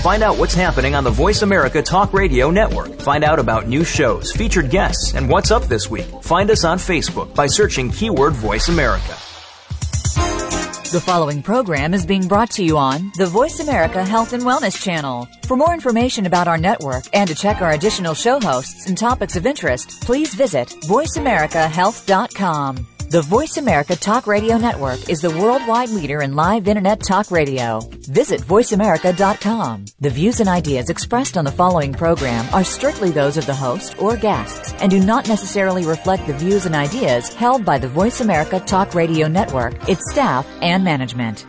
Find out what's happening on the Voice America Talk Radio Network. Find out about new shows, featured guests, and what's up this week. Find us on Facebook by searching keyword Voice America. The following program is being brought to you on the Voice America Health and Wellness Channel. For more information about our network and to check our additional show hosts and topics of interest, please visit voiceamericahealth.com. The Voice America Talk Radio Network is the worldwide leader in live Internet talk radio. Visit voiceamerica.com. The views and ideas expressed on the following program are strictly those of the host or guests and do not necessarily reflect the views and ideas held by the Voice America Talk Radio Network, its staff, and management.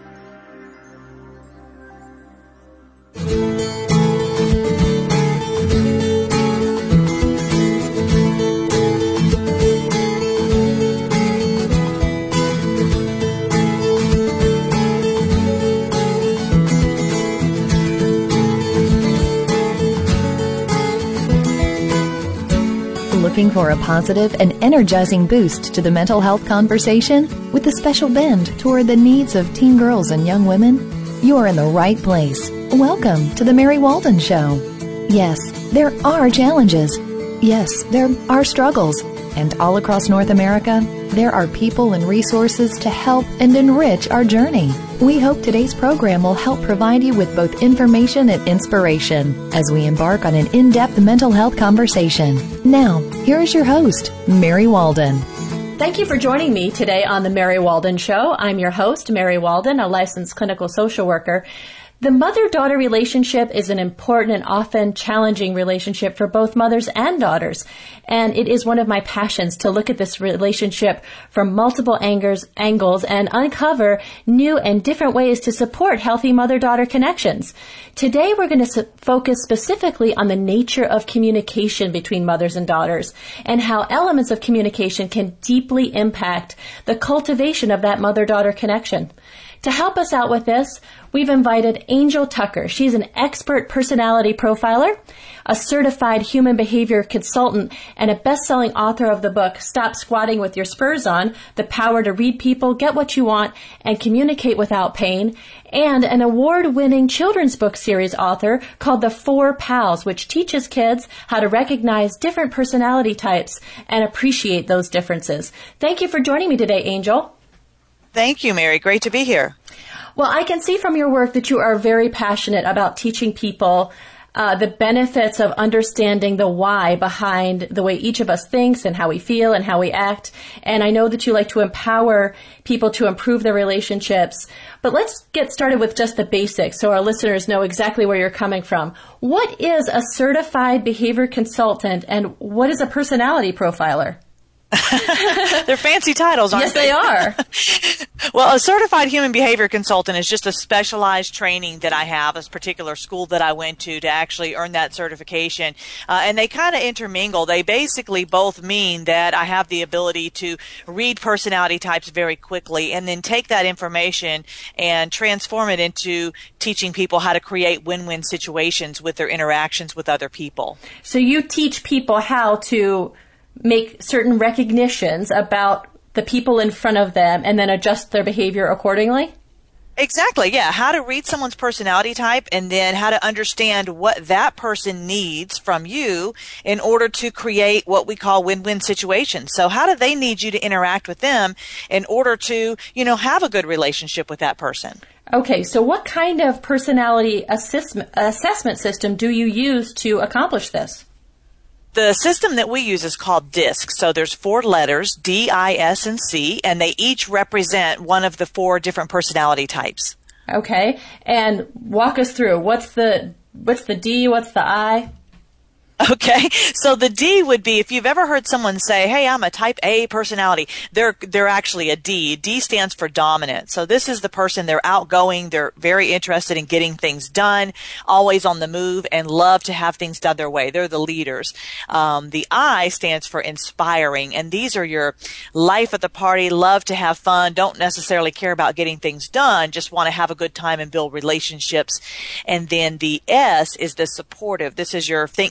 Looking for a positive and energizing boost to the mental health conversation with a special bend toward the needs of teen girls and young women? You are in the right place. Welcome to the Mary Walden Show. Yes, there are challenges. Yes, there are struggles. And all across North America, there are people and resources to help and enrich our journey. We hope today's program will help provide you with both information and inspiration as we embark on an in-depth mental health conversation. Now, here is your host, Mary Walden. Thank you for joining me today on the Mary Walden Show. I'm your host, Mary Walden, a licensed clinical social worker. The mother-daughter relationship is an important and often challenging relationship for both mothers and daughters. And it is one of my passions to look at this relationship from multiple angles and uncover new and different ways to support healthy mother-daughter connections. Today, we're going to focus specifically on the nature of communication between mothers and daughters and how elements of communication can deeply impact the cultivation of that mother-daughter connection. To help us out with this, we've invited Angel Tucker. She's an expert personality profiler, a certified human behavior consultant, and a best-selling author of the book, Stop Squatting with Your Spurs On, The Power to Read People, Get What You Want, and Communicate Without Pain, and an award-winning children's book series author called The Four Pals, which teaches kids how to recognize different personality types and appreciate those differences. Thank you for joining me today, Angel. Thank you, Mary. Great to be here. Well, I can see from your work that you are very passionate about teaching people the benefits of understanding the why behind the way each of us thinks and how we feel and how we act. And I know that you like to empower people to improve their relationships. But let's get started with just the basics so our listeners know exactly where you're coming from. What is a certified behavior consultant and what is a personality profiler? They're fancy titles, aren't they? Yes, they are. Well, a certified human behavior consultant is just a specialized training that I have, a particular school that I went to actually earn that certification. And they kind of intermingle. They basically both mean that I have the ability to read personality types very quickly and then take that information and transform it into teaching people how to create win-win situations with their interactions with other people. So you teach people how to make certain recognitions about the people in front of them and then adjust their behavior accordingly? Exactly, yeah. How to read someone's personality type and then how to understand what that person needs from you in order to create what we call win-win situations. So how do they need you to interact with them in order to, have a good relationship with that person? Okay, so what kind of personality assessment system do you use to accomplish this? The system that we use is called DISC. So there's 4 letters, D, I, S, and C, and they each represent one of the 4 different personality types. Okay, and walk us through. What's the D, what's the I? Okay, so the D would be, if you've ever heard someone say, hey, I'm a type A personality, they're actually a D. D stands for dominant. So this is the person, they're outgoing, they're very interested in getting things done, always on the move, and love to have things done their way. They're the leaders. The I stands for inspiring, and these are your life at the party, love to have fun, don't necessarily care about getting things done, just want to have a good time and build relationships. And then the S is the supportive. This is your think mother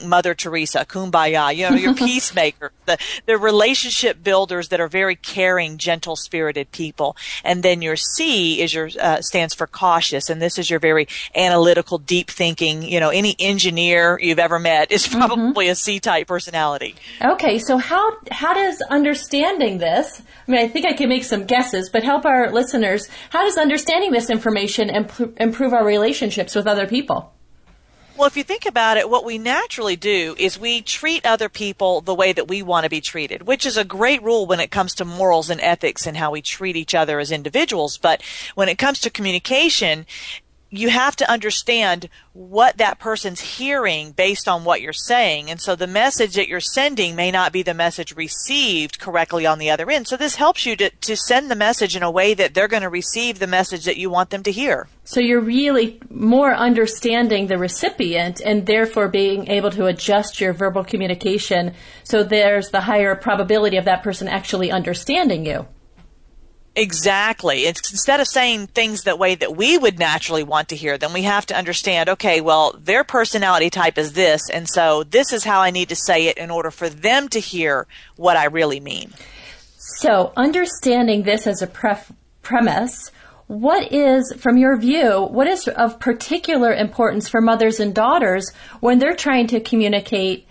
Teresa, kumbaya, your peacemaker, the relationship builders that are very caring, gentle-spirited people. And then your C is stands for cautious, and this is your very analytical, deep thinking. Any engineer you've ever met is probably a C-type personality. Okay, so how does understanding this, I think I can make some guesses, but help our listeners, how does understanding this information improve our relationships with other people? Well, if you think about it, what we naturally do is we treat other people the way that we want to be treated, which is a great rule when it comes to morals and ethics and how we treat each other as individuals. But when it comes to communication, you have to understand what that person's hearing based on what you're saying. And so the message that you're sending may not be the message received correctly on the other end. So this helps you to send the message in a way that they're going to receive the message that you want them to hear. So you're really more understanding the recipient and therefore being able to adjust your verbal communication so there's the higher probability of that person actually understanding you. Exactly. Instead of saying things that way that we would naturally want to hear them, we have to understand, okay, well, their personality type is this, and so this is how I need to say it in order for them to hear what I really mean. So understanding this as a premise, what is, from your view, what is of particular importance for mothers and daughters when they're trying to communicate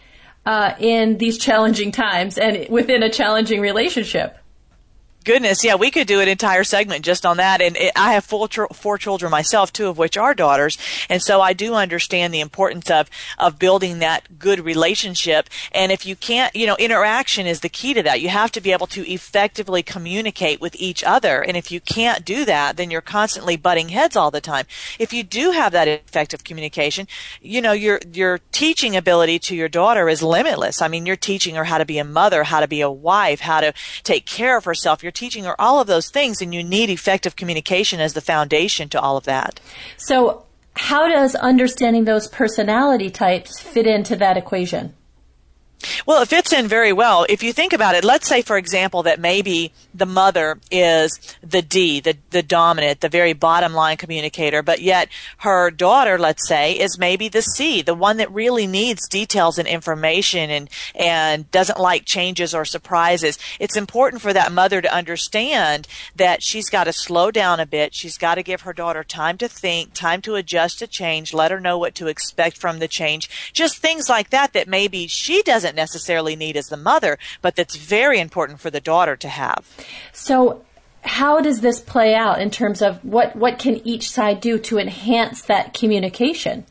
in these challenging times and within a challenging relationship? Goodness, yeah, we could do an entire segment just on that. And I have four children myself, 2 of which are daughters. And so I do understand the importance of building that good relationship. And if you can't, interaction is the key to that. You have to be able to effectively communicate with each other. And if you can't do that, then you're constantly butting heads all the time. If you do have that effective communication, your teaching ability to your daughter is limitless. I mean, you're teaching her how to be a mother, how to be a wife, how to take care of herself. You're teaching her all of those things, and you need effective communication as the foundation to all of that. So how does understanding those personality types fit into that equation? Well, it fits in very well. If you think about it, let's say, for example, that maybe the mother is the D, the dominant, the very bottom line communicator, but yet her daughter, let's say, is maybe the C, the one that really needs details and information and doesn't like changes or surprises. It's important for that mother to understand that she's got to slow down a bit. She's got to give her daughter time to think, time to adjust to change, let her know what to expect from the change. Just things like that maybe she doesn't necessarily need as the mother, but that's very important for the daughter to have. So how does this play out in terms of what can each side do to enhance that communication?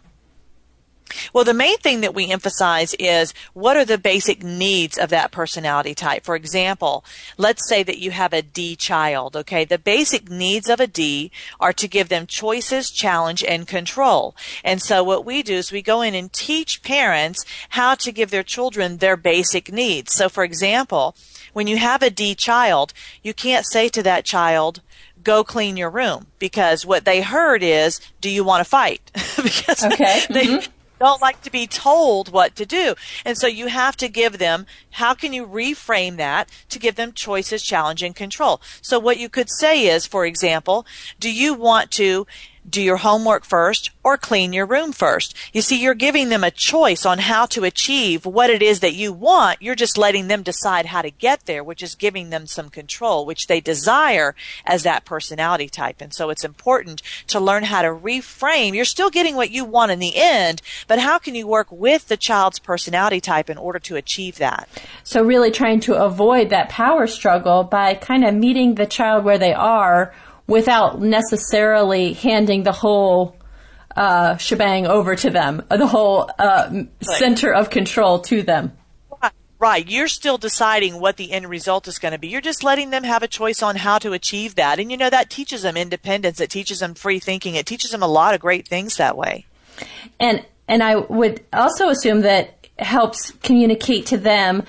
Well, the main thing that we emphasize is what are the basic needs of that personality type. For example, let's say that you have a D child, okay? The basic needs of a D are to give them choices, challenge, and control. And so what we do is we go in and teach parents how to give their children their basic needs. So, for example, when you have a D child, you can't say to that child, go clean your room, because what they heard is, do you want to fight? Because they don't like to be told what to do. And so you have to give them, how can you reframe that to give them choices, challenge, and control? So what you could say is, for example, do you want to do your homework first or clean your room first? You see, you're giving them a choice on how to achieve what it is that you want. You're just letting them decide how to get there, which is giving them some control, which they desire as that personality type. And so it's important to learn how to reframe. You're still getting what you want in the end, but how can you work with the child's personality type in order to achieve that? So really trying to avoid that power struggle by kind of meeting the child where they are without necessarily handing the whole shebang over to them, the whole center of control to them. Right. You're still deciding what the end result is going to be. You're just letting them have a choice on how to achieve that. And, that teaches them independence. It teaches them free thinking. It teaches them a lot of great things that way. And I would also assume that helps communicate to them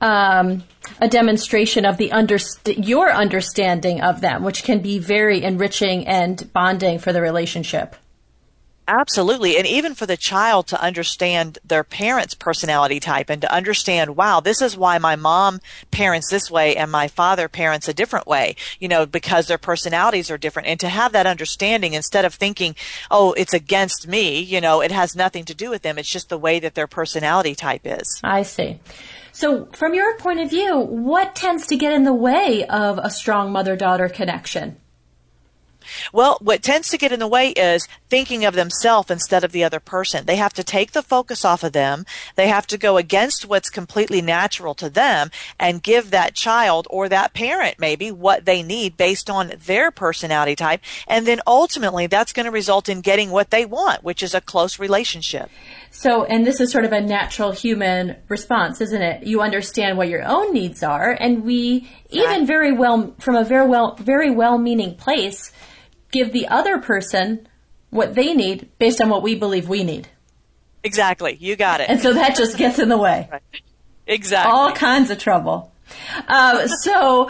a demonstration of your understanding of them, which can be very enriching and bonding for the relationship. Absolutely. And even for the child to understand their parent's personality type and to understand, wow, this is why my mom parents this way and my father parents a different way, because their personalities are different. And to have that understanding instead of thinking, oh, it's against me, it has nothing to do with them. It's just the way that their personality type is. I see. So from your point of view, what tends to get in the way of a strong mother-daughter connection? Well, what tends to get in the way is thinking of themselves instead of the other person. They have to take the focus off of them. They have to go against what's completely natural to them and give that child or that parent maybe what they need based on their personality type. And then ultimately that's going to result in getting what they want, which is a close relationship. So, and this is sort of a natural human response, isn't it? You understand what your own needs are, and we even very well, from a very well-meaning place, give the other person what they need based on what we believe we need. Exactly. You got it. And so that just gets in the way. Right. Exactly. All kinds of trouble. So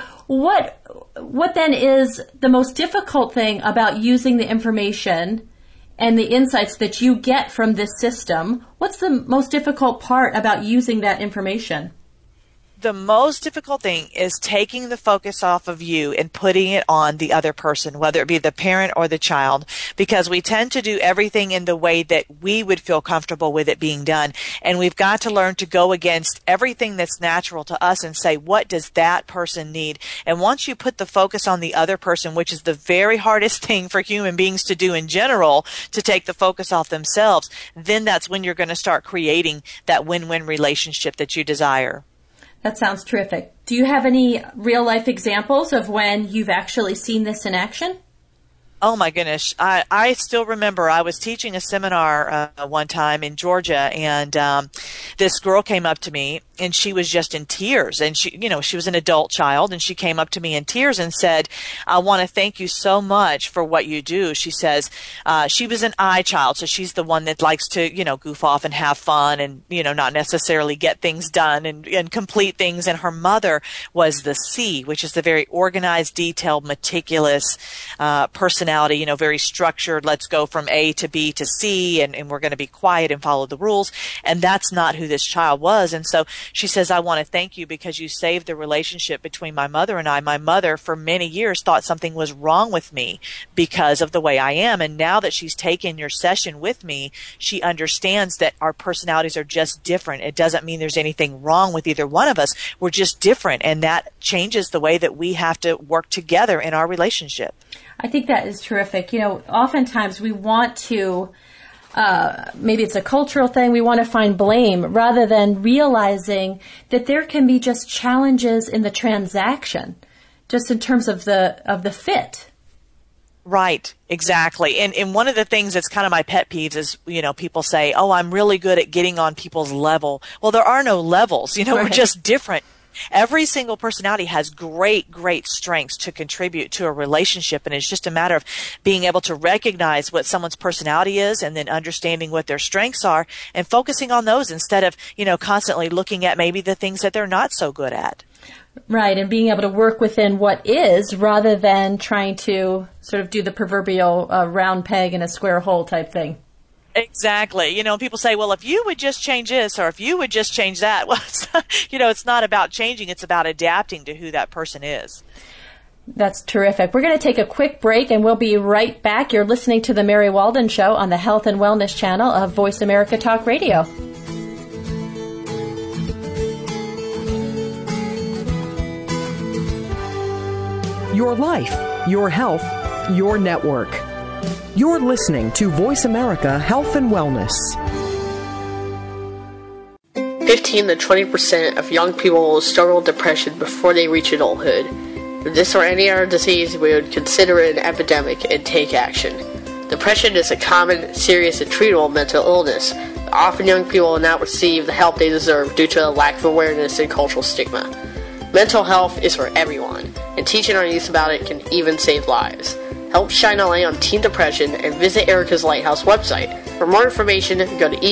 what then is the most difficult thing about using the information and the insights that you get from this system? What's the most difficult part about using that information? The most difficult thing is taking the focus off of you and putting it on the other person, whether it be the parent or the child, because we tend to do everything in the way that we would feel comfortable with it being done. And we've got to learn to go against everything that's natural to us and say, what does that person need? And once you put the focus on the other person, which is the very hardest thing for human beings to do in general, to take the focus off themselves, then that's when you're going to start creating that win-win relationship that you desire. That sounds terrific. Do you have any real-life examples of when you've actually seen this in action? Oh, my goodness. I still remember I was teaching a seminar one time in Georgia, and this girl came up to me, and she was just in tears. And she was an adult child, and she came up to me in tears and said, I want to thank you so much for what you do. She says she was an I child, so she's the one that likes to, goof off and have fun and, not necessarily get things done and complete things. And her mother was the C, which is the very organized, detailed, meticulous personality, very structured. Let's go from A to B to C, and we're going to be quiet and follow the rules. And that's not who this child was. And so she says, I want to thank you because you saved the relationship between my mother and I. My mother, for many years, thought something was wrong with me because of the way I am. And now that she's taken your session with me, she understands that our personalities are just different. It doesn't mean there's anything wrong with either one of us. We're just different. And that changes the way that we have to work together in our relationship. I think that is terrific. Oftentimes we want to, maybe it's a cultural thing, we want to find blame rather than realizing that there can be just challenges in the transaction, just in terms of the fit. Right, exactly. And one of the things that's kind of my pet peeves is, people say, oh, I'm really good at getting on people's level. Well, there are no levels, Right. We're just different. Every single personality has great, great strengths to contribute to a relationship, and it's just a matter of being able to recognize what someone's personality is and then understanding what their strengths are and focusing on those instead of, constantly looking at maybe the things that they're not so good at. Right, and being able to work within what is rather than trying to sort of do the proverbial round peg in a square hole type thing. Exactly. People say, well, if you would just change this or if you would just change that, well, it's not about changing. It's about adapting to who that person is. That's terrific. We're going to take a quick break and we'll be right back. You're listening to The Mary Walden Show on the Health and Wellness channel of Voice America Talk Radio. Your life, your health, your network. You're listening to Voice America Health and Wellness. 15 to 20% of young people will struggle with depression before they reach adulthood. If this or any other disease, we would consider it an epidemic and take action. Depression is a common, serious, and treatable mental illness. Often young people will not receive the help they deserve due to a lack of awareness and cultural stigma. Mental health is for everyone, and teaching our youth about it can even save lives. Help shine a light on teen depression and visit Erica's Lighthouse website. For more information, go to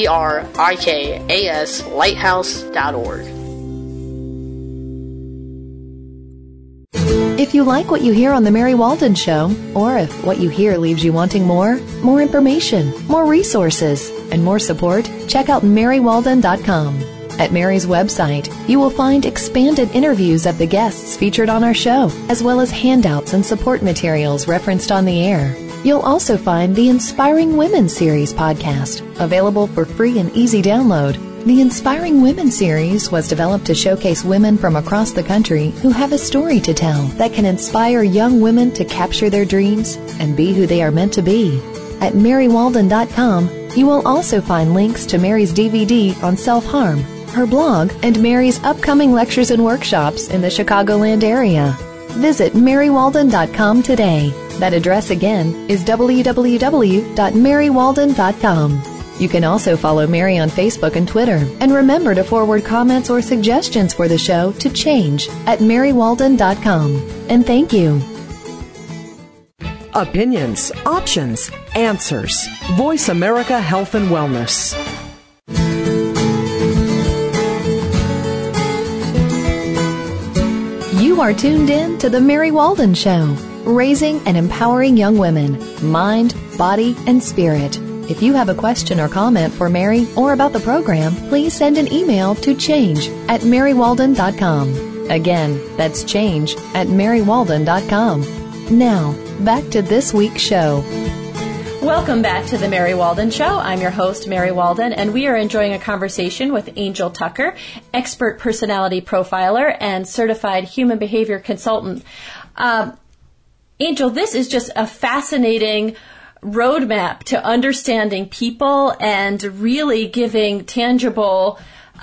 erikaslighthouse.org. If you you like what you hear on The Mary Walden Show, or if what you hear leaves you wanting more information, more resources, and more support, check out MaryWalden.com. At Mary's website, you will find expanded interviews of the guests featured on our show, as well as handouts and support materials referenced on the air. You'll also find the Inspiring Women Series podcast, available for free and easy download. The Inspiring Women series was developed to showcase women from across the country who have a story to tell that can inspire young women to capture their dreams and be who they are meant to be. At MaryWalden.com, you will also find links to Mary's DVD on self-harm, her blog, and Mary's upcoming lectures and workshops in the Chicagoland area. Visit MaryWalden.com today. That address again is www.marywalden.com. You can also follow Mary on Facebook and Twitter. And remember to forward comments or suggestions for the show to Change at marywalden.com. And thank you. Opinions, options, answers. Voice America Health and Wellness. You are tuned in to The Mary Walden Show, raising and empowering young women, mind, body, and spirit. If you have a question or comment for Mary or about the program, please send an email to change@marywalden.com. Again, that's change@marywalden.com. Now, back to this week's show. Welcome back to the Mary Walden Show. I'm your host, Mary Walden, and we are enjoying a conversation with Angel Tucker, expert personality profiler and certified human behavior consultant. Angel, this is just a fascinating roadmap to understanding people and really giving tangible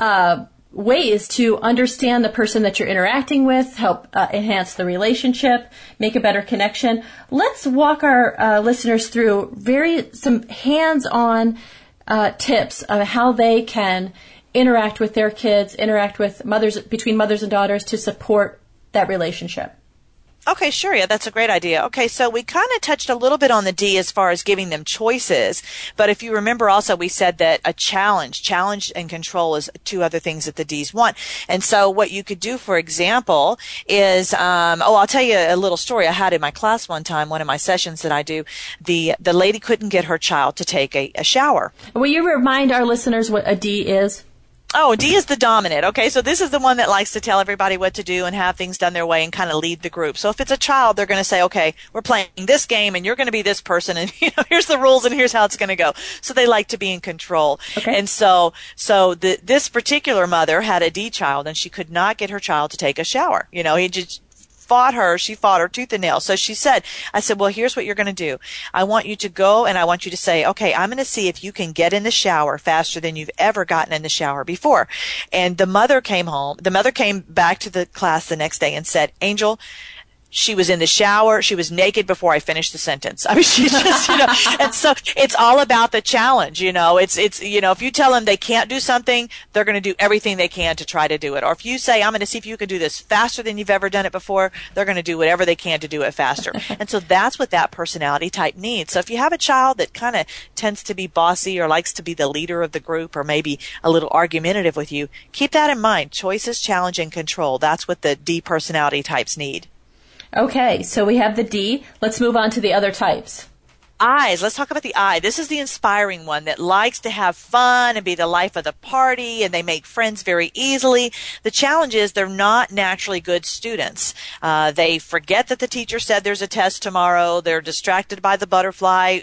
ways to understand the person that you're interacting with, help enhance the relationship, make a better connection. Let's walk our listeners through some hands-on tips of how they can interact with their kids, interact with between mothers and daughters to support that relationship. Okay, sure. Yeah, that's a great idea. Okay, so we kind of touched a little bit on the D as far as giving them choices. But if you remember also, we said that a challenge and control is two other things that the Ds want. And so what you could do, for example, is, I'll tell you a little story I had in my class one time, one of my sessions that I do. The lady couldn't get her child to take a shower. Will you remind our listeners what a D is? Oh, D is the dominant. Okay, so this is the one that likes to tell everybody what to do and have things done their way and kind of lead the group. So if it's a child, they're going to say, okay, we're playing this game and you're going to be this person and here's the rules and here's how it's going to go. So they like to be in control. Okay. And so this particular mother had a D child and she could not get her child to take a shower. She fought her tooth and nail. So I said, well, here's what you're going to do. I want you to go and I want you to say, okay, I'm going to see if you can get in the shower faster than you've ever gotten in the shower before. And the mother came back to the class the next day and said, Angel, she was in the shower. She was naked before I finished the sentence. I mean, she's just, and so it's all about the challenge, it's, if you tell them they can't do something, they're going to do everything they can to try to do it. Or if you say, I'm going to see if you can do this faster than you've ever done it before, they're going to do whatever they can to do it faster. And so that's what that personality type needs. So if you have a child that kind of tends to be bossy or likes to be the leader of the group or maybe a little argumentative with you, keep that in mind. Choices, challenge, and control. That's what the D personality types need. Okay, so we have the D. Let's move on to the other types. I's. Let's talk about the I. This is the inspiring one that likes to have fun and be the life of the party, and they make friends very easily. The challenge is they're not naturally good students. They forget that the teacher said there's a test tomorrow. They're distracted by the butterfly,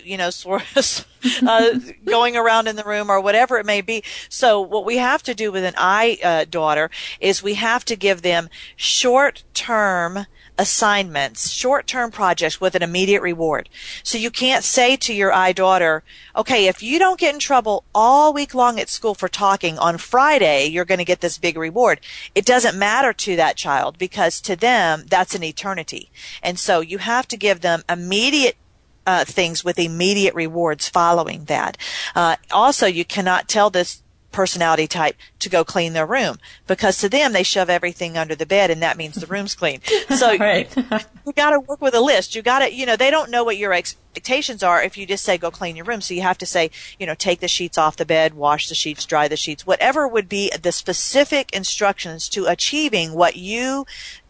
going around in the room or whatever it may be. So what we have to do with an I daughter is we have to give them short-term assignments, short-term projects with an immediate reward. So you can't say to your I daughter, okay, if you don't get in trouble all week long at school for talking, on Friday you're going to get this big reward. It doesn't matter to that child because to them that's an eternity. And so you have to give them immediate things with immediate rewards following that. Also, you cannot tell this personality type to go clean their room because to them they shove everything under the bed and that means the room's clean. So right. you got to work with a list. You got to, they don't know what your expectations are if you just say go clean your room. So you have to say, take the sheets off the bed, wash the sheets, dry the sheets, whatever would be the specific instructions to achieving what you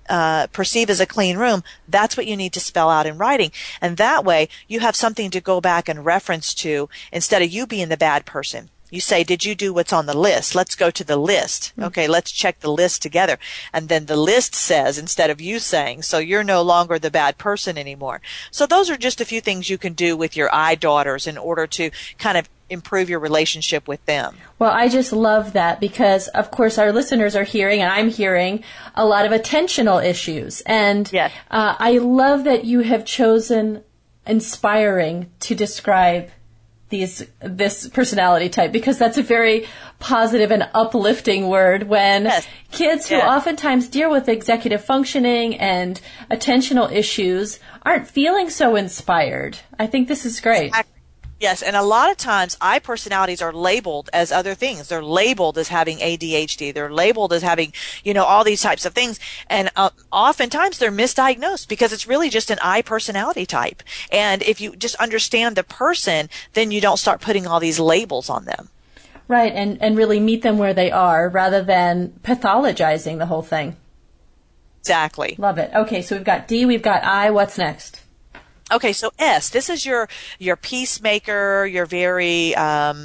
perceive as a clean room, that's what you need to spell out in writing. And that way you have something to go back and reference to instead of you being the bad person. You say, did you do what's on the list? Let's go to the list. Okay, let's check the list together. And then the list says, instead of you saying, so you're no longer the bad person anymore. So those are just a few things you can do with your iDaughters in order to kind of improve your relationship with them. Well, I just love that because, of course, our listeners are hearing, and I'm hearing, a lot of attentional issues. And yes. I love that you have chosen inspiring to describe this personality type, because that's a very positive and uplifting word when yes. kids who oftentimes deal with executive functioning and attentional issues aren't feeling so inspired. I think this is great. Exactly. Yes, and a lot of times I personalities are labeled as other things. They're labeled as having ADHD. They're labeled as having, all these types of things. And oftentimes they're misdiagnosed because it's really just an I personality type. And if you just understand the person, then you don't start putting all these labels on them. Right, and really meet them where they are rather than pathologizing the whole thing. Exactly. Love it. Okay, so we've got D, we've got I. What's next? Okay, so S, this is your peacemaker, your very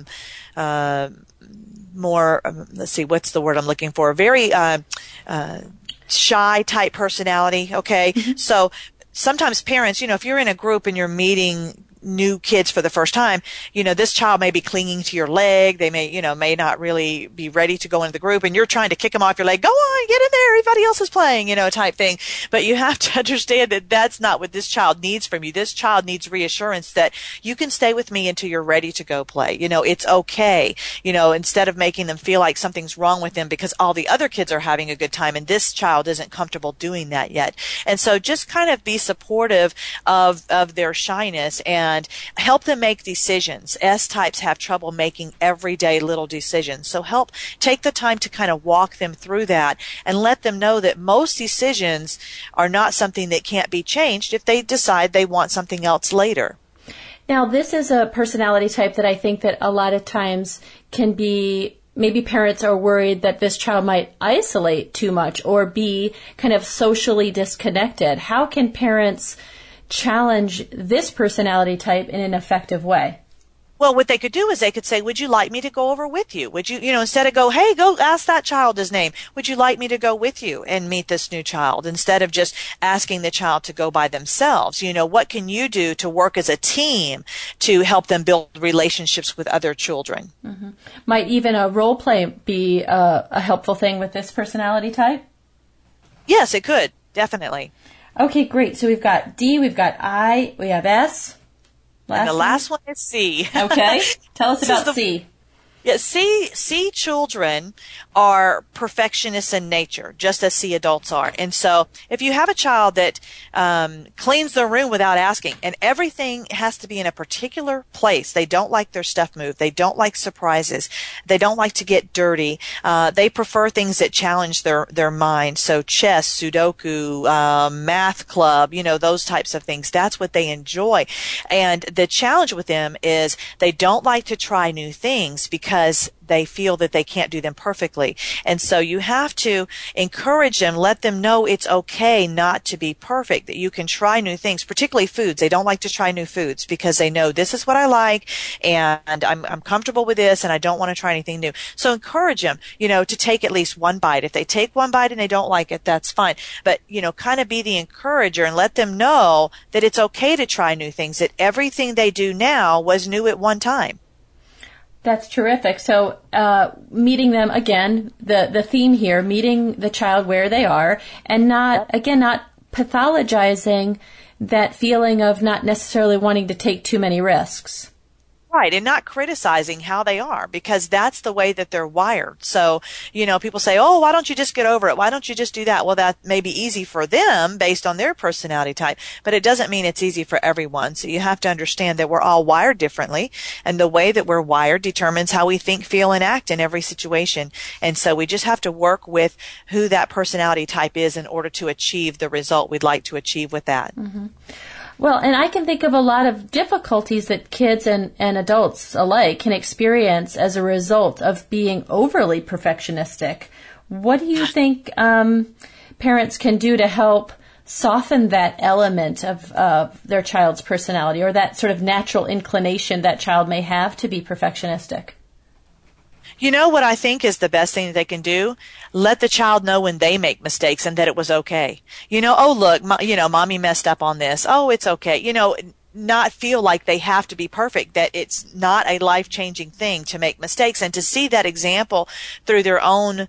more, let's see, what's the word I'm looking for? Very shy type personality, okay? Mm-hmm. So sometimes parents, if you're in a group and you're meeting new kids for the first time, this child may be clinging to your leg. They may not really be ready to go into the group, and you're trying to kick them off your leg. Go on, get in there. Everybody else is playing, type thing. But you have to understand that that's not what this child needs from you. This child needs reassurance that you can stay with me until you're ready to go play. It's okay. Instead of making them feel like something's wrong with them because all the other kids are having a good time and this child isn't comfortable doing that yet. And so just kind of be supportive of their shyness and help them make decisions. S-types have trouble making everyday little decisions. So take the time to kind of walk them through that and let them know that most decisions are not something that can't be changed if they decide they want something else later. Now, this is a personality type that I think that a lot of times can be, maybe parents are worried that this child might isolate too much or be kind of socially disconnected. How can parents challenge this personality type in an effective way? Well, what they could do is they could say, would you like me to go over with you? Would you, instead of go, hey, go ask that child his name. Would you like me to go with you and meet this new child instead of just asking the child to go by themselves? What can you do to work as a team to help them build relationships with other children? Mm-hmm. Might even a role play be a helpful thing with this personality type? Yes, it could. Definitely. Okay, great. So we've got D, we've got I, we have S. And the last one is C. Okay. Tell us about C. Yeah, C children are perfectionists in nature, just as C adults are. And so if you have a child that cleans their room without asking, and everything has to be in a particular place, they don't like their stuff moved, they don't like surprises, they don't like to get dirty, they prefer things that challenge their mind. So chess, Sudoku, math club, those types of things, that's what they enjoy. And the challenge with them is they don't like to try new things because they feel that they can't do them perfectly. And so you have to encourage them, let them know it's okay not to be perfect, that you can try new things, particularly foods. They don't like to try new foods because they know this is what I like and I'm comfortable with this and I don't want to try anything new. So encourage them, to take at least one bite. If they take one bite and they don't like it, that's fine. But, kind of be the encourager and let them know that it's okay to try new things, that everything they do now was new at one time. That's terrific. So meeting them, again, the theme here, meeting the child where they are and not pathologizing that feeling of not necessarily wanting to take too many risks. Right, and not criticizing how they are, because that's the way that they're wired. So, people say, oh, why don't you just get over it? Why don't you just do that? Well, that may be easy for them based on their personality type, but it doesn't mean it's easy for everyone. So you have to understand that we're all wired differently, and the way that we're wired determines how we think, feel, and act in every situation. And so we just have to work with who that personality type is in order to achieve the result we'd like to achieve with that. Mm-hmm. Well, and I can think of a lot of difficulties that kids and adults alike can experience as a result of being overly perfectionistic. What do you think parents can do to help soften that element of their child's personality, or that sort of natural inclination that child may have to be perfectionistic? You know what I think is the best thing that they can do? Let the child know when they make mistakes and that it was okay. Oh, look, mommy messed up on this. Oh, it's okay. Not feel like they have to be perfect, that it's not a life-changing thing to make mistakes, and to see that example through their own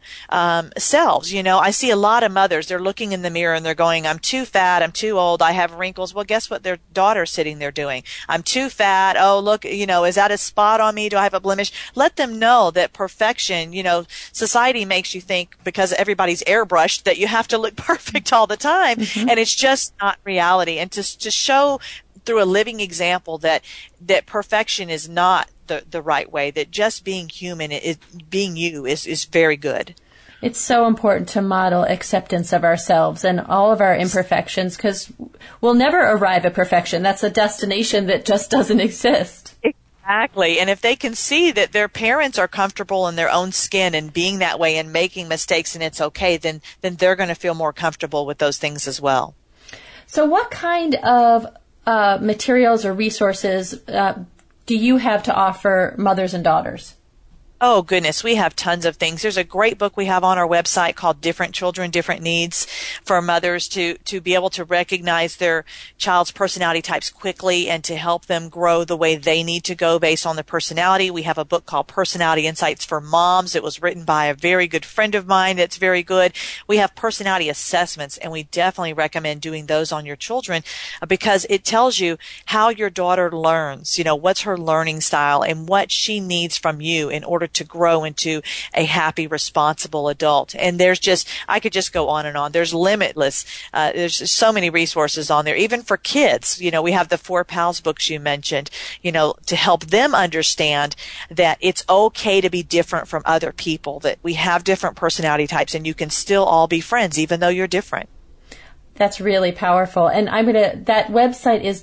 selves. I see a lot of mothers, they're looking in the mirror and they're going, I'm too fat, I'm too old, I have wrinkles. Well, guess what their daughter's sitting there doing? I'm too fat. Oh, look, is that a spot on me? Do I have a blemish? Let them know that perfection, society makes you think, because everybody's airbrushed, that you have to look perfect all the time. Mm-hmm. And it's just not reality. And to show through a living example that perfection is not the right way, that just being human, being you is very good. It's so important to model acceptance of ourselves and all of our imperfections, because we'll never arrive at perfection. That's a destination that just doesn't exist. Exactly. And if they can see that their parents are comfortable in their own skin and being that way and making mistakes and it's okay, then they're going to feel more comfortable with those things as well. So what kind of materials or resources do you have to offer mothers and daughters? Oh, goodness, we have tons of things. There's a great book we have on our website called Different Children, Different Needs, for mothers to be able to recognize their child's personality types quickly and to help them grow the way they need to go based on their personality. We have a book called Personality Insights for Moms. It was written by a very good friend of mine that's very good. We have personality assessments, and we definitely recommend doing those on your children because it tells you how your daughter learns, what's her learning style and what she needs from you in order to grow into a happy, responsible adult. And I could just go on and on. There's limitless. There's so many resources on there, even for kids. We have the 4 Pals books you mentioned, to help them understand that it's okay to be different from other people, that we have different personality types and you can still all be friends even though you're different. That's really powerful. And that website is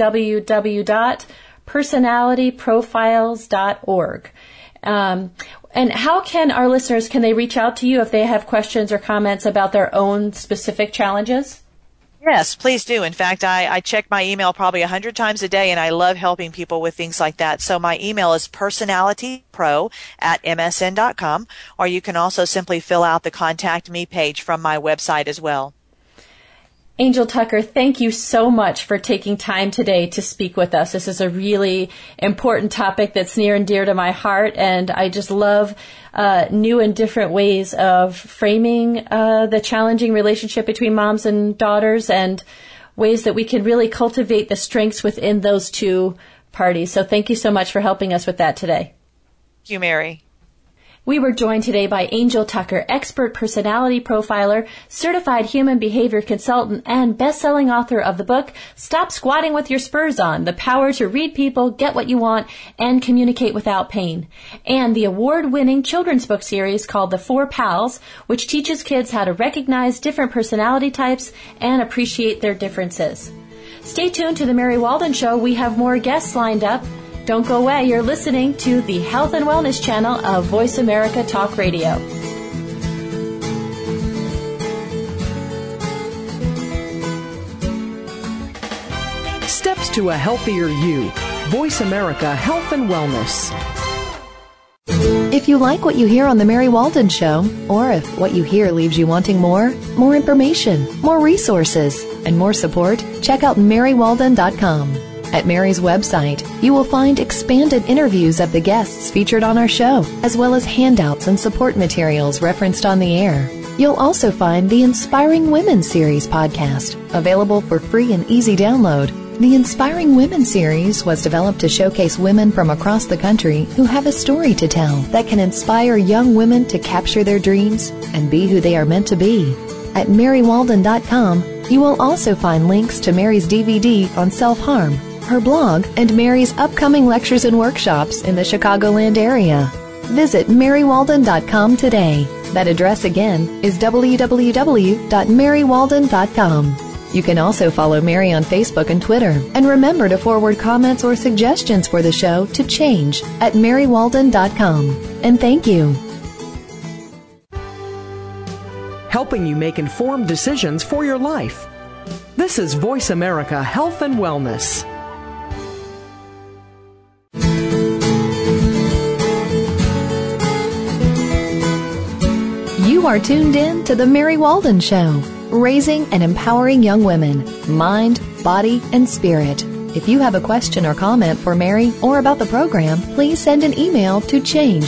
www.personalityprofiles.org. And how can our listeners, can they reach out to you if they have questions or comments about their own specific challenges? Yes, please do. In fact, I check my email probably 100 times a day, and I love helping people with things like that. So my email is personalitypro@msn.com, or you can also simply fill out the Contact Me page from my website as well. Angel Tucker, thank you so much for taking time today to speak with us. This is a really important topic that's near and dear to my heart, and I just love new and different ways of framing the challenging relationship between moms and daughters, and ways that we can really cultivate the strengths within those two parties. So thank you so much for helping us with that today. Thank you, Mary. We were joined today by Angel Tucker, expert personality profiler, certified human behavior consultant, and best-selling author of the book, Stop Squatting with Your Spurs On, The Power to Read People, Get What You Want, and Communicate Without Pain, and the award-winning children's book series called The 4 Pals, which teaches kids how to recognize different personality types and appreciate their differences. Stay tuned to The Mary Walden Show. We have more guests lined up. Don't go away. You're listening to the Health and Wellness channel of Voice America Talk Radio. Steps to a healthier you. Voice America Health and Wellness. If you like what you hear on The Mary Walden Show, or if what you hear leaves you wanting more information, more resources, and more support, check out MaryWalden.com. At Mary's website, you will find expanded interviews of the guests featured on our show, as well as handouts and support materials referenced on the air. You'll also find the Inspiring Women Series podcast, available for free and easy download. The Inspiring Women Series was developed to showcase women from across the country who have a story to tell that can inspire young women to capture their dreams and be who they are meant to be. At MaryWalden.com, you will also find links to Mary's DVD on self-harm, her blog, and Mary's upcoming lectures and workshops in the Chicagoland area. Visit MaryWalden.com today. That address again is www.marywalden.com. You can also follow Mary on Facebook and Twitter, and remember to forward comments or suggestions for the show to change at MaryWalden.com. And thank you. helping you make informed decisions for your life. This is Voice America Health and Wellness. You are tuned in to The Mary Walden Show, raising and empowering young women, mind, body, and spirit. If you have a question or comment for Mary or about the program, please send an email to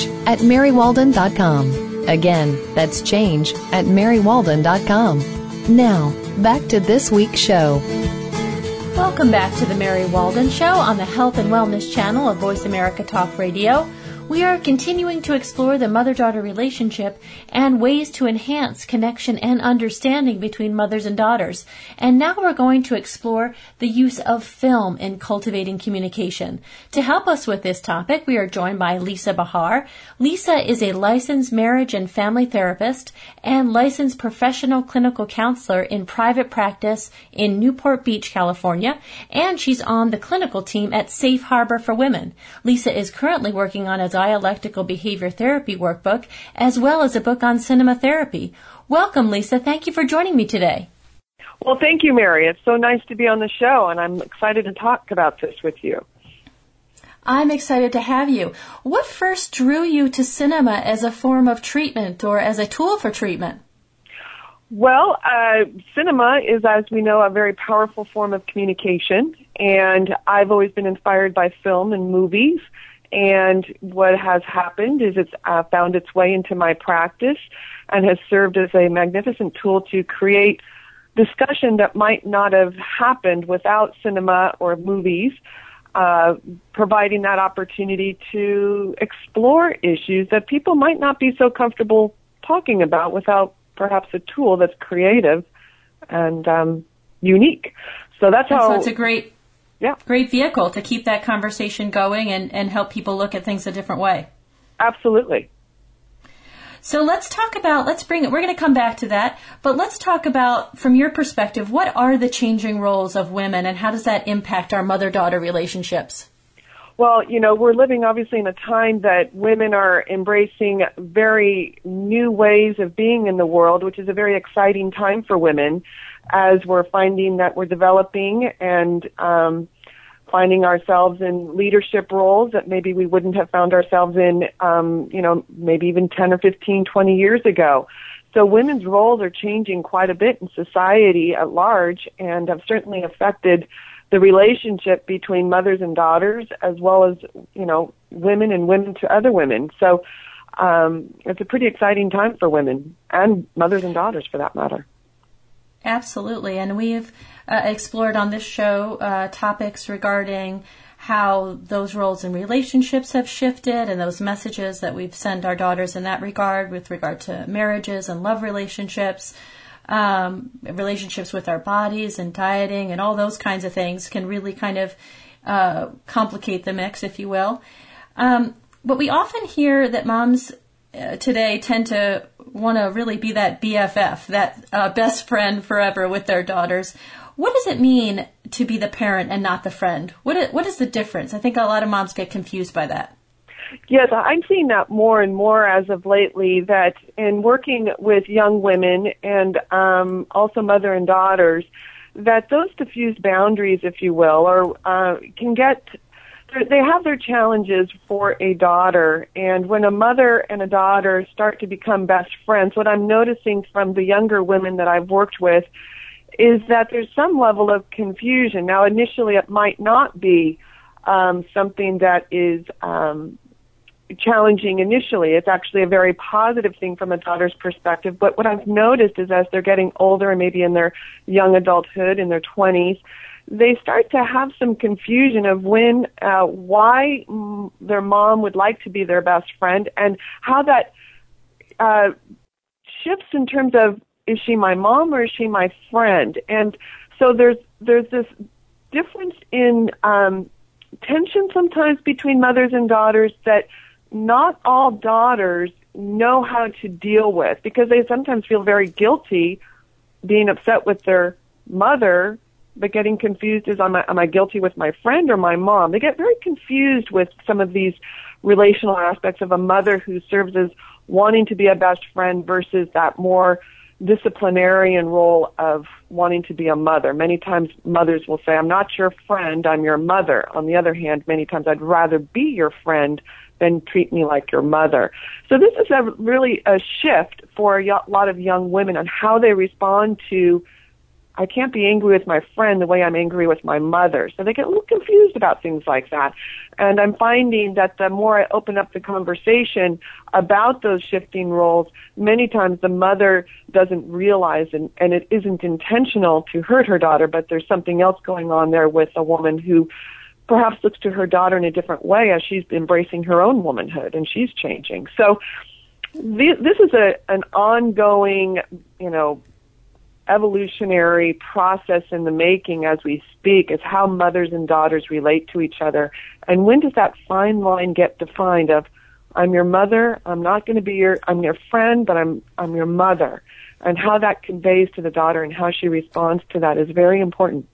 change@marywalden.com. Again, that's change@marywalden.com. Now, back to this week's show. Welcome back to the Mary Walden Show on the Health and Wellness channel of Voice America Talk Radio. We are continuing to explore the mother-daughter relationship and ways to enhance connection and understanding between mothers and daughters. And now we're going to explore the use of film in cultivating communication. To help us with this topic, we are joined by Lisa Bahar. Lisa is a licensed marriage and family therapist and licensed professional clinical counselor in private practice in Newport Beach, California, and she's on the clinical team at Safe Harbor for Women. Lisa is currently working on a dialectical behavior therapy workbook, as well as a book on cinema therapy. Welcome, Lisa. Thank you for joining me today. Well, thank you, Mary. It's so nice to be on the show, and I'm excited to talk about this with you. I'm excited to have you. What first drew you to cinema as a form of treatment or as a tool for treatment? Well, cinema is, as we know, a very powerful form of communication, and I've always been inspired by film and movies. And what has happened is it's found its way into my practice and has served as a magnificent tool to create discussion that might not have happened without cinema or movies, providing that opportunity to explore issues that people might not be so comfortable talking about without perhaps a tool that's creative and unique. So that's how... So it's a great vehicle to keep that conversation going and help people look at things a different way. Absolutely. So we're going to come back to that, but let's talk about, from your perspective, what are the changing roles of women and how does that impact our mother-daughter relationships? Well, we're living obviously in a time that women are embracing very new ways of being in the world, which is a very exciting time for women, as we're finding that we're developing and finding ourselves in leadership roles that maybe we wouldn't have found ourselves in, maybe even 10 or 15, 20 years ago. So women's roles are changing quite a bit in society at large and have certainly affected the relationship between mothers and daughters, as well as, women and women to other women. So it's a pretty exciting time for women and mothers and daughters, for that matter. Absolutely. And we've explored on this show topics regarding how those roles in relationships have shifted and those messages that we've sent our daughters in that regard with regard to marriages and love relationships, relationships with our bodies and dieting and all those kinds of things can really kind of complicate the mix, if you will. But we often hear that moms today tend to want to really be that BFF, that best friend forever with their daughters. What does it mean to be the parent and not the friend? What is the difference? I think a lot of moms get confused by that. Yes, I'm seeing that more and more as of lately, that in working with young women and also mother and daughters, that those diffused boundaries, if you will, or they have their challenges for a daughter. And when a mother and a daughter start to become best friends, what I'm noticing from the younger women that I've worked with is that there's some level of confusion. Now, initially, it might not be something that is challenging initially. It's actually a very positive thing from a daughter's perspective. But what I've noticed is as they're getting older and maybe in their young adulthood, in their 20s, they start to have some confusion of why their mom would like to be their best friend and how that shifts in terms of, is she my mom or is she my friend? And so there's this difference in tension sometimes between mothers and daughters that not all daughters know how to deal with, because they sometimes feel very guilty being upset with their mother, but getting confused is, am I guilty with my friend or my mom? They get very confused with some of these relational aspects of a mother who serves as wanting to be a best friend versus that more disciplinarian role of wanting to be a mother. Many times mothers will say, I'm not your friend, I'm your mother. On the other hand, many times I'd rather be your friend than treat me like your mother. So this is really a shift for a lot of young women on how they respond to, I can't be angry with my friend the way I'm angry with my mother. So they get a little confused about things like that. And I'm finding that the more I open up the conversation about those shifting roles, many times the mother doesn't realize, and it isn't intentional to hurt her daughter, but there's something else going on there with a woman who perhaps looks to her daughter in a different way as she's embracing her own womanhood and she's changing. So this is an ongoing, evolutionary process in the making as we speak, is how mothers and daughters relate to each other. And when does that fine line get defined of, I'm your mother, I'm not going to be I'm your friend, but I'm your mother. And how that conveys to the daughter and how she responds to that is very important.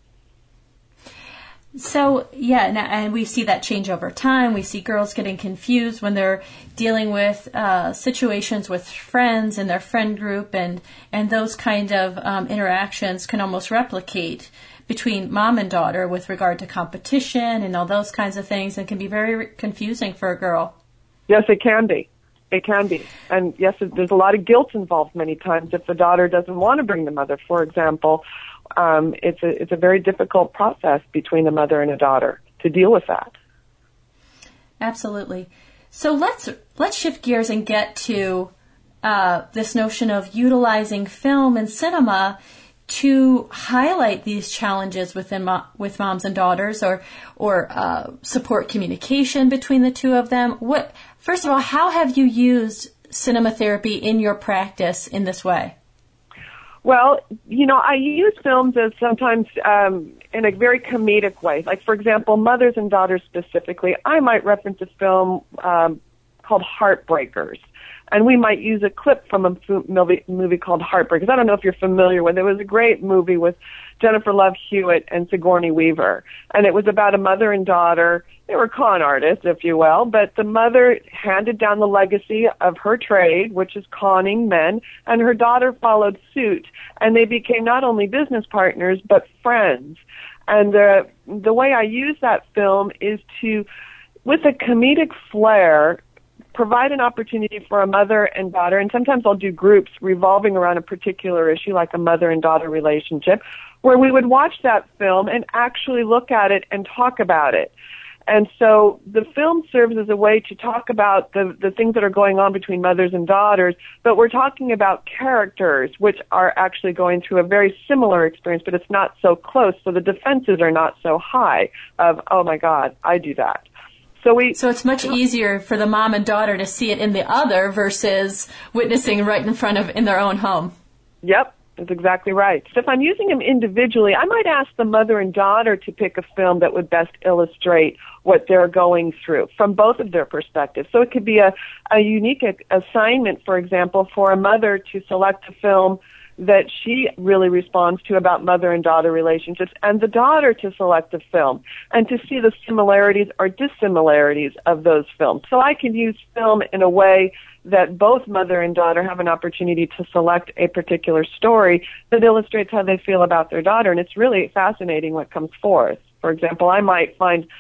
So, and we see that change over time. We see girls getting confused when they're dealing with situations with friends and their friend group, and those kind of interactions can almost replicate between mom and daughter with regard to competition and all those kinds of things, and can be very confusing for a girl. Yes, it can be. It can be. And yes, there's a lot of guilt involved many times if the daughter doesn't want to bring the mother, for example. It's a very difficult process between a mother and a daughter to deal with that. Absolutely. So let's shift gears and get to this notion of utilizing film and cinema to highlight these challenges with moms and daughters, or support communication between the two of them. First of all, how have you used cinema therapy in your practice in this way? Well, I use films as sometimes in a very comedic way. Like, for example, Mothers and Daughters specifically, I might reference a film called Heartbreakers. And we might use a clip from a movie called Heartbreakers. I don't know if you're familiar with it. It was a great movie with Jennifer Love Hewitt and Sigourney Weaver. And it was about a mother and daughter. They were con artists, if you will, but the mother handed down the legacy of her trade, which is conning men, and her daughter followed suit. And they became not only business partners, but friends. And the way I use that film is to, with a comedic flair, provide an opportunity for a mother and daughter, and sometimes I'll do groups revolving around a particular issue, like a mother and daughter relationship, where we would watch that film and actually look at it and talk about it. And so the film serves as a way to talk about the things that are going on between mothers and daughters, but we're talking about characters which are actually going through a very similar experience, but it's not so close, so the defenses are not so high of, oh my God, I do that. So it's much easier for the mom and daughter to see it in the other versus witnessing right in their own home. Yep, that's exactly right. So if I'm using them individually, I might ask the mother and daughter to pick a film that would best illustrate what they're going through from both of their perspectives. So it could be a unique assignment, for example, for a mother to select a film that she really responds to about mother and daughter relationships, and the daughter to select a film and to see the similarities or dissimilarities of those films. So I can use film in a way that both mother and daughter have an opportunity to select a particular story that illustrates how they feel about their daughter, and it's really fascinating what comes forth. For example, I might find,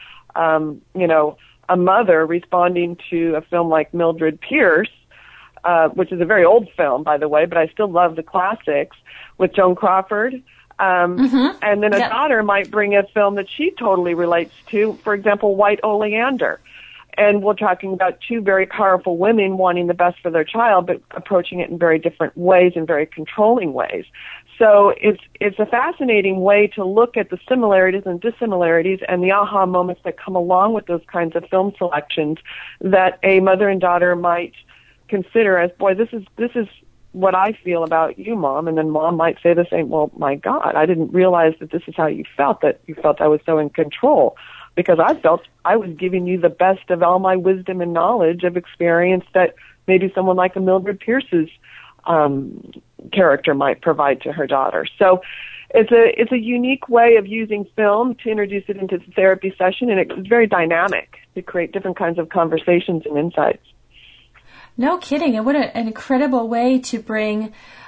a mother responding to a film like Mildred Pierce, which is a very old film, by the way, but I still love the classics, with Joan Crawford. And then a daughter might bring a film that she totally relates to, for example, White Oleander. And we're talking about two very powerful women wanting the best for their child, but approaching it in very different ways and very controlling ways. So it's a fascinating way to look at the similarities and dissimilarities and the aha moments that come along with those kinds of film selections that a mother and daughter might consider as, boy, this is what I feel about you, Mom. And then Mom might say the same, well, my God, I didn't realize that this is how you felt, that you felt I was so in control, because I felt I was giving you the best of all my wisdom and knowledge of experience that maybe someone like a Mildred Pierce's character might provide to her daughter. So it's a unique way of using film to introduce it into the therapy session, and it's very dynamic to create different kinds of conversations and insights. No kidding. And what an incredible way to bring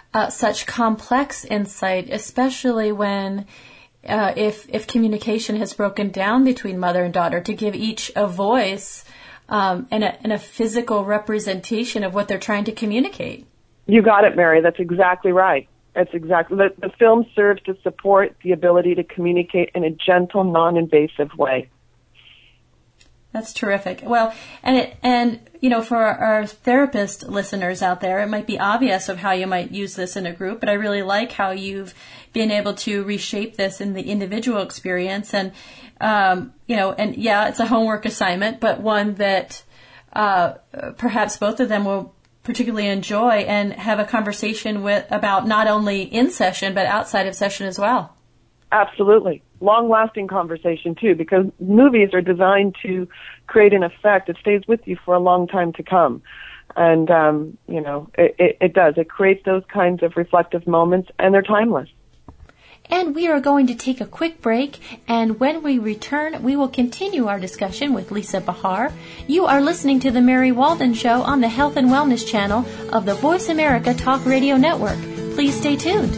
such complex insight, especially when if communication has broken down between mother and daughter, to give each a voice and a physical representation of what they're trying to communicate. You got it, Mary. That's exactly right. That's exactly the film serves to support the ability to communicate in a gentle, non-invasive way. That's terrific. Well, and for our therapist listeners out there, it might be obvious of how you might use this in a group, but I really like how you've been able to reshape this in the individual experience. And it's a homework assignment, but one that perhaps both of them will particularly enjoy and have a conversation about not only in session but outside of session as well. It long-lasting conversation, too, because movies are designed to create an effect that stays with you for a long time to come. And, it does. It creates those kinds of reflective moments, and they're timeless. And we are going to take a quick break, and when we return, we will continue our discussion with Lisa Bahar. You are listening to The Mary Walden Show on the Health and Wellness channel of the Voice America Talk Radio Network. Please stay tuned.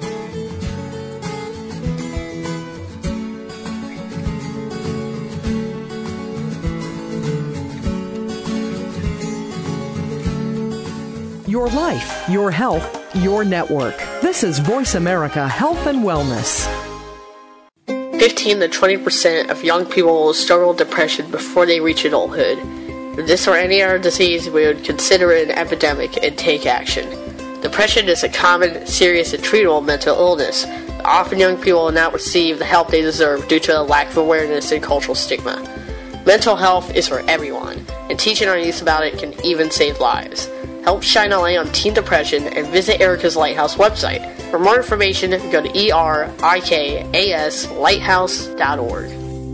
Your life, your health, your network. This is Voice America Health and Wellness. 15 to 20% of young people will struggle with depression before they reach adulthood. If this or any other disease, we would consider it an epidemic and take action. Depression is a common, serious, and treatable mental illness. Often young people will not receive the help they deserve due to a lack of awareness and cultural stigma. Mental health is for everyone, and teaching our youth about it can even save lives. Help shine a light on teen depression and visit Erica's Lighthouse website. For more information, go to erikaslighthouse.org.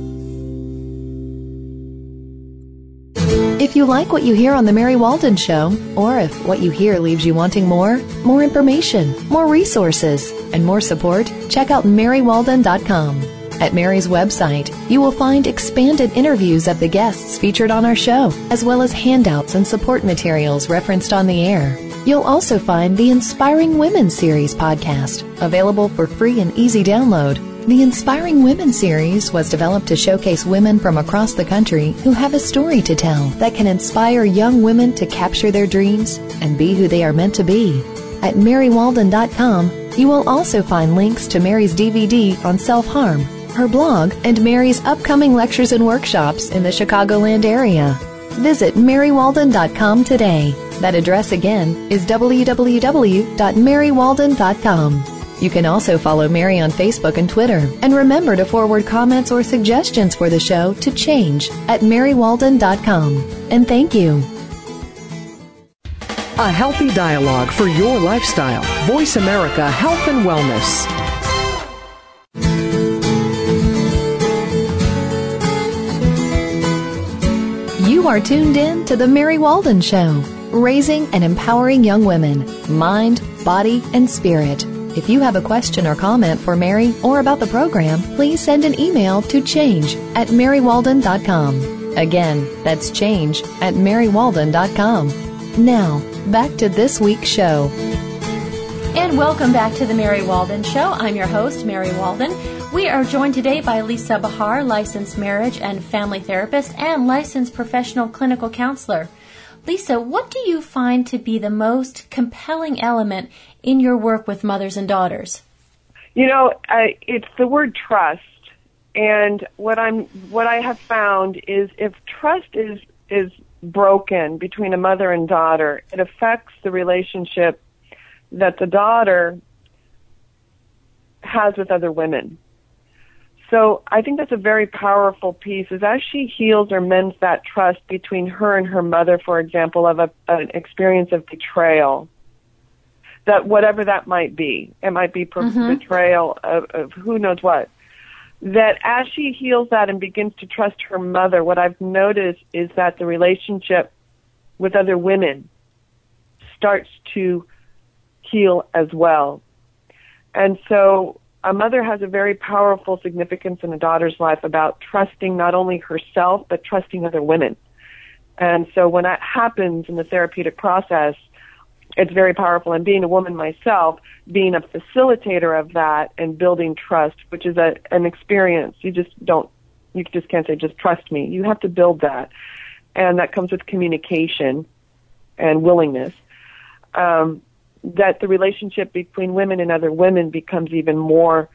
If you like what you hear on The Mary Walden Show, or if what you hear leaves you wanting more information, more resources, and more support, check out marywalden.com. At Mary's website, you will find expanded interviews of the guests featured on our show, as well as handouts and support materials referenced on the air. You'll also find the Inspiring Women Series podcast, available for free and easy download. The Inspiring Women Series was developed to showcase women from across the country who have a story to tell that can inspire young women to capture their dreams and be who they are meant to be. At marywalden.com, you will also find links to Mary's DVD on self-harm, her blog, and Mary's upcoming lectures and workshops in the Chicagoland area. Visit marywalden.com today. That address again is www.marywalden.com. You can also follow Mary on Facebook and Twitter. And remember to forward comments or suggestions for the show to change@marywalden.com. And thank you. A healthy dialogue for your lifestyle. Voice America Health and Wellness. You are tuned in to The Mary Walden Show, raising and empowering young women, mind, body, and spirit. If you have a question or comment for Mary or about the program, please send an email to change@marywalden.com. Again, that's change@marywalden.com. Now, back to this week's show. And welcome back to The Mary Walden Show. I'm your host, Mary Walden. We are joined today by Lisa Bahar, licensed marriage and family therapist and licensed professional clinical counselor. Lisa, what do you find to be the most compelling element in your work with mothers and daughters? It's the word trust. And what I have found is if trust is broken between a mother and daughter, it affects the relationship that the daughter has with other women. So I think that's a very powerful piece, is as she heals or mends that trust between her and her mother, for example, of an experience of betrayal, that whatever that might be, it might be betrayal of who knows what, that as she heals that and begins to trust her mother, what I've noticed is that the relationship with other women starts to heal as well. And so a mother has a very powerful significance in a daughter's life about trusting not only herself, but trusting other women. And so when that happens in the therapeutic process, it's very powerful. And being a woman myself, being a facilitator of that and building trust, which is an experience. You just can't say, just trust me. You have to build that. And that comes with communication and willingness. That the relationship between women and other women becomes even more,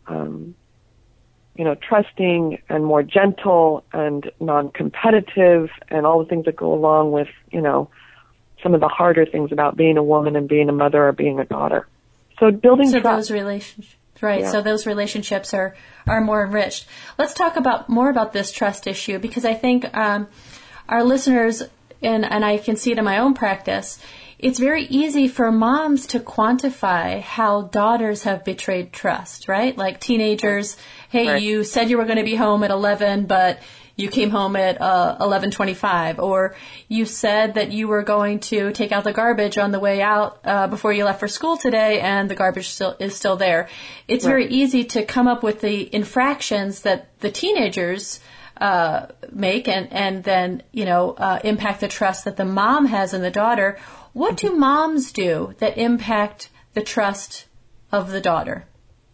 trusting and more gentle and non-competitive and all the things that go along with, some of the harder things about being a woman and being a mother or being a daughter. So building trust. Those relationships, right? Yeah. So those relationships are more enriched. Let's talk more about this trust issue, because I think our listeners, and I can see it in my own practice, it's very easy for moms to quantify how daughters have betrayed trust, right? Like teenagers, hey, right. You said you were going to be home at 11, but you came home at 11:25, or you said that you were going to take out the garbage on the way out before you left for school today, and the garbage is still there. It's very easy to come up with the infractions that the teenagers make, and then impact the trust that the mom has in the daughter. What do moms do that impact the trust of the daughter?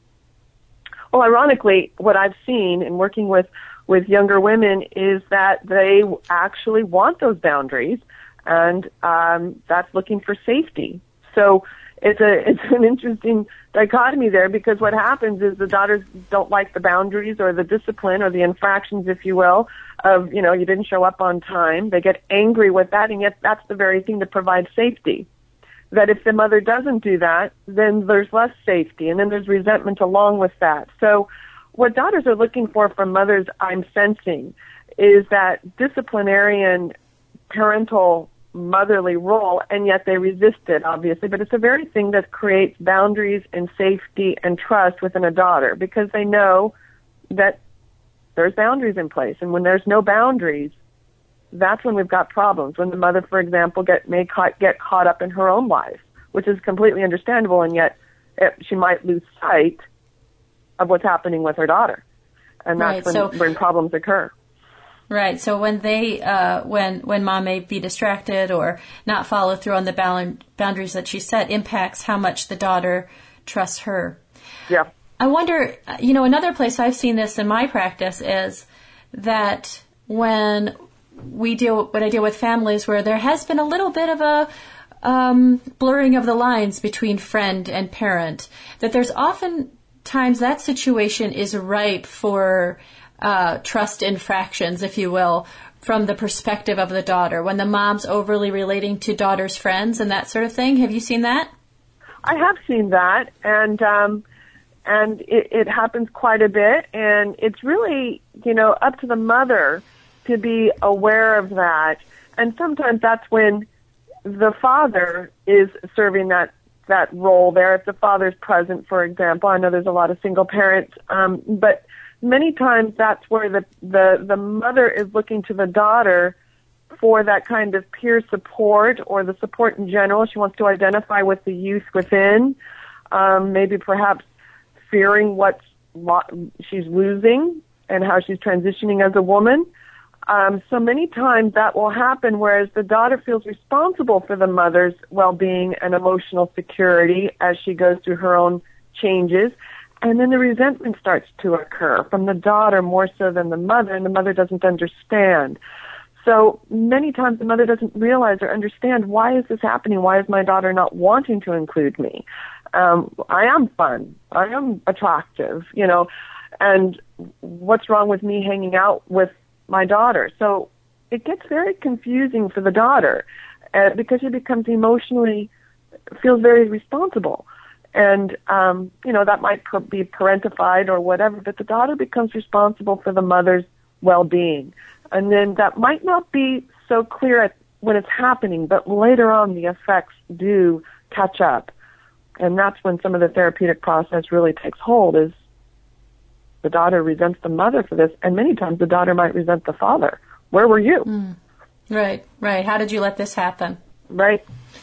Well, ironically, what I've seen in working with younger women is that they actually want those boundaries, and that's looking for safety. So it's an interesting dichotomy there, because what happens is the daughters don't like the boundaries or the discipline or the infractions, if you will, of, you didn't show up on time. They get angry with that, and yet that's the very thing that provides safety. That if the mother doesn't do that, then there's less safety, and then there's resentment along with that. So what daughters are looking for from mothers, I'm sensing, is that disciplinarian, parental, motherly role, and yet they resist it, obviously. But it's the very thing that creates boundaries and safety and trust within a daughter, because they know that there's boundaries in place. And when there's no boundaries, that's when we've got problems. When the mother, for example, may get caught up in her own life, which is completely understandable, and yet she might lose sight of what's happening with her daughter. And that's when problems occur. Right. So when when mom may be distracted or not follow through on the boundaries that she set, impacts how much the daughter trusts her. Yeah. I wonder, another place I've seen this in my practice is that when I deal with families where there has been a little bit of a blurring of the lines between friend and parent, that there's often times that situation is ripe for trust infractions, if you will, from the perspective of the daughter, when the mom's overly relating to daughter's friends and that sort of thing. Have you seen that? I have seen that, and it happens quite a bit, and it's really, up to the mother to be aware of that. And sometimes that's when the father is serving that role there. If the father's present, for example, I know there's a lot of single parents, but many times that's where the mother is looking to the daughter for that kind of peer support or the support in general. She wants to identify with the youth within, maybe perhaps fearing what she's losing and how she's transitioning as a woman. So many times that will happen, whereas the daughter feels responsible for the mother's well-being and emotional security as she goes through her own changes. And then the resentment starts to occur from the daughter more so than the mother, and the mother doesn't understand. So many times the mother doesn't realize or understand, why is this happening? Why is my daughter not wanting to include me? I am fun. I am attractive, and what's wrong with me hanging out with my daughter? So it gets very confusing for the daughter because she becomes feels very responsible. And, that might be parentified or whatever, but the daughter becomes responsible for the mother's well-being. And then that might not be so clear when it's happening, but later on the effects do catch up. And that's when some of the therapeutic process really takes hold, is the daughter resents the mother for this, and many times the daughter might resent the father. Where were you? Right. How did you let this happen? Right.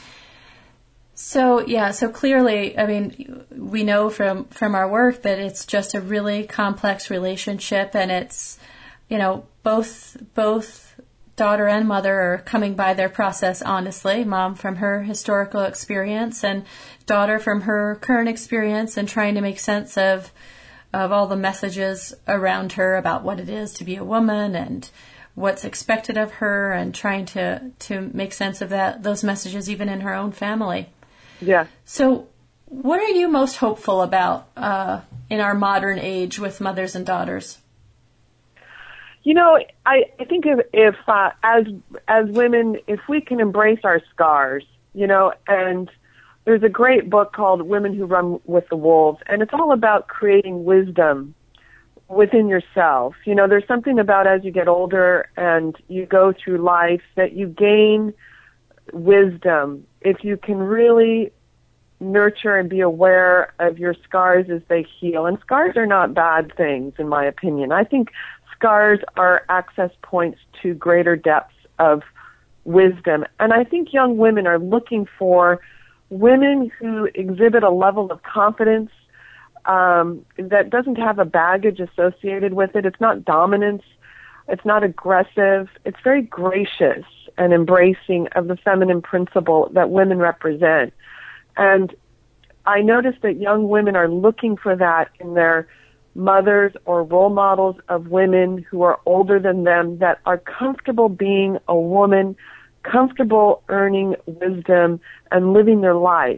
So clearly, we know from our work that it's just a really complex relationship, and it's, both daughter and mother are coming by their process honestly, mom from her historical experience and daughter from her current experience, and trying to make sense of all the messages around her about what it is to be a woman and what's expected of her, and trying to make sense of those messages even in her own family. Yeah. So what are you most hopeful about in our modern age with mothers and daughters? You know, I think if as women, if we can embrace our scars, you know, and there's a great book called Women Who Run with the Wolves, and it's all about creating wisdom within yourself. You know, there's something about as you get older and you go through life that you gain wisdom if you can really nurture and be aware of your scars as they heal. And scars are not bad things, in my opinion. I think scars are access points to greater depths of wisdom. And I think young women are looking for women who exhibit a level of confidence that doesn't have a baggage associated with it. It's not dominance. It's not aggressive. It's very gracious and embracing of the feminine principle that women represent. And I notice that young women are looking for that in their mothers or role models of women who are older than them that are comfortable being a woman, comfortable earning wisdom and living their life.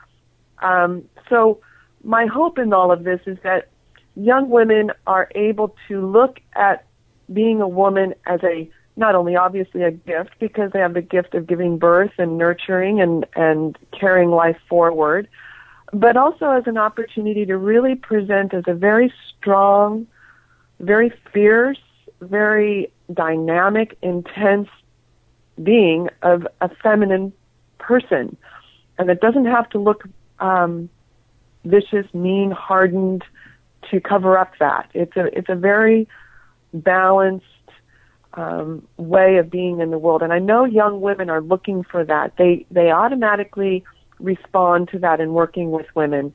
So my hope in all of this is that young women are able to look at being a woman as not only obviously a gift, because they have the gift of giving birth and nurturing and carrying life forward, but also as an opportunity to really present as a very strong, very fierce, very dynamic, intense being of a feminine person. And it doesn't have to look vicious, mean, hardened to cover up that. It's a very balanced way of being in the world. And I know young women are looking for that. They automatically respond to that in working with women,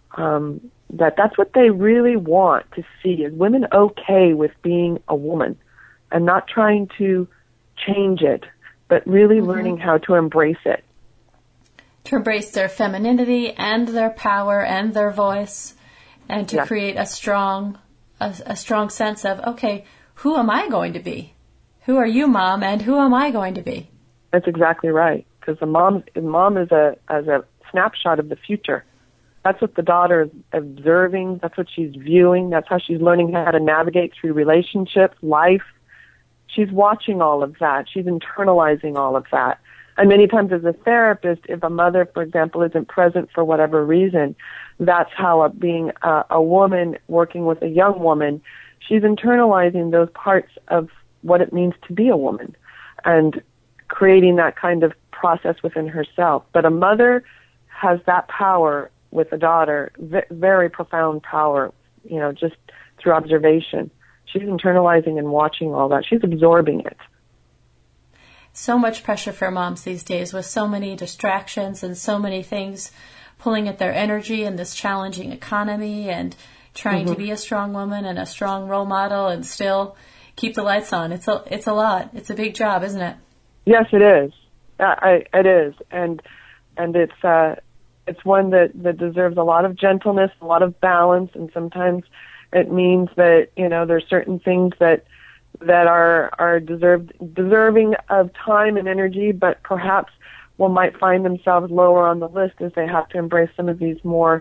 that's what they really want to see, is women okay with being a woman and not trying to change it, but really learning how to embrace it. To embrace their femininity and their power and their voice, and to create a strong sense of, okay, who am I going to be? Who are you, Mom, and who am I going to be? That's exactly right, because the mom is a snapshot of the future. That's what the daughter is observing. That's what she's viewing. That's how she's learning how to navigate through relationships, life. She's watching all of that. She's internalizing all of that. And many times as a therapist, if a mother, for example, isn't present for whatever reason, that's how being a woman working with a young woman, she's internalizing those parts of what it means to be a woman and creating that kind of process within herself. But a mother has that power with a daughter, very profound power, just through observation. She's internalizing and watching all that. She's absorbing it. So much pressure for moms these days, with so many distractions and so many things pulling at their energy in this challenging economy, and trying to be a strong woman and a strong role model and still keep the lights on. It's a lot. It's a big job, isn't it? Yes, it is. It is, and it's one that deserves a lot of gentleness, a lot of balance, and sometimes it means that there's certain things that are deserving of time and energy, but perhaps one might find themselves lower on the list as they have to embrace some of these more,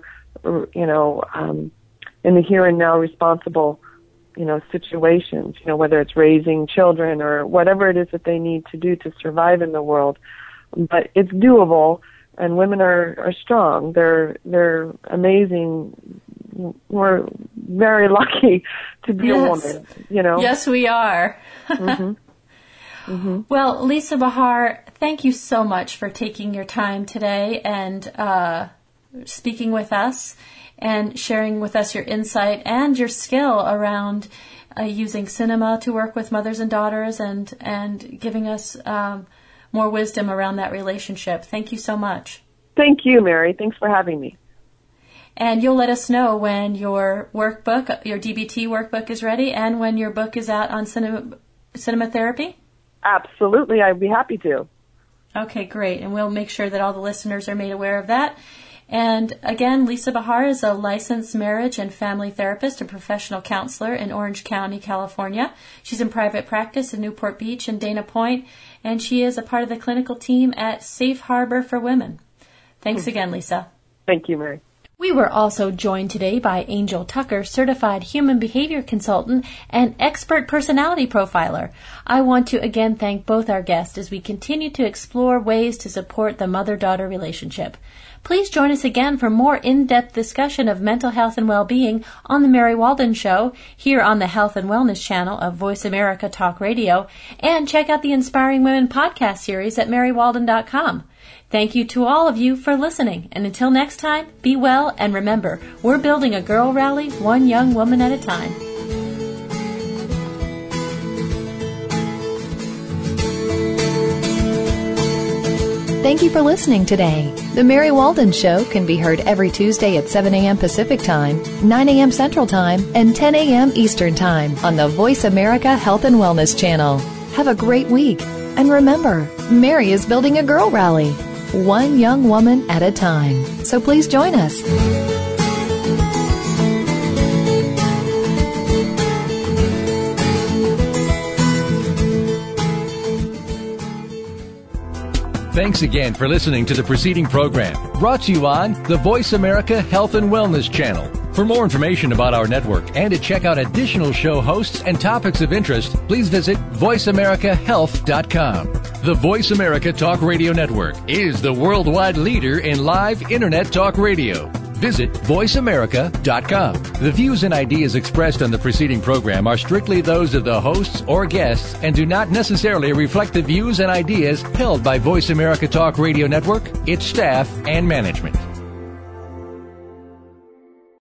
in the here and now responsible, situations, whether it's raising children or whatever it is that they need to do to survive in the world. But it's doable, and women are strong. They're amazing. We're very lucky to be a woman, Yes, we are. Well, Lisa Bahar, thank you so much for taking your time today and speaking with us and sharing with us your insight and your skill around using cinema to work with mothers and daughters, and giving us more wisdom around that relationship. Thank you so much. Thank you, Mary. Thanks for having me. And you'll let us know when your workbook, your DBT workbook, is ready, and when your book is out on cinema therapy? Absolutely, I'd be happy to. Okay, great. And we'll make sure that all the listeners are made aware of that. And again, Lisa Bahar is a licensed marriage and family therapist, a professional counselor in Orange County, California. She's in private practice in Newport Beach and Dana Point, and she is a part of the clinical team at Safe Harbor for Women. Thanks again, Lisa. Thank you, Mary. We were also joined today by Angel Tucker, certified human behavior consultant and expert personality profiler. I want to again thank both our guests as we continue to explore ways to support the mother-daughter relationship. Please join us again for more in-depth discussion of mental health and well-being on The Mary Walden Show, here on the Health and Wellness channel of Voice America Talk Radio, and check out the Inspiring Women podcast series at marywalden.com. Thank you to all of you for listening, and until next time, be well, and remember, we're building a girl rally one young woman at a time. Thank you for listening today. The Mary Walden Show can be heard every Tuesday at 7 a.m. Pacific Time, 9 a.m. Central Time, and 10 a.m. Eastern Time on the Voice America Health and Wellness channel. Have a great week. And remember, Mary is building a girl rally, one young woman at a time. So please join us. Thanks again for listening to the preceding program, brought to you on the Voice America Health and Wellness channel. For more information about our network and to check out additional show hosts and topics of interest, please visit voiceamericahealth.com. The Voice America Talk Radio Network is the worldwide leader in live Internet talk radio. Visit voiceamerica.com. The views and ideas expressed on the preceding program are strictly those of the hosts or guests and do not necessarily reflect the views and ideas held by Voice America Talk Radio Network, its staff, and management.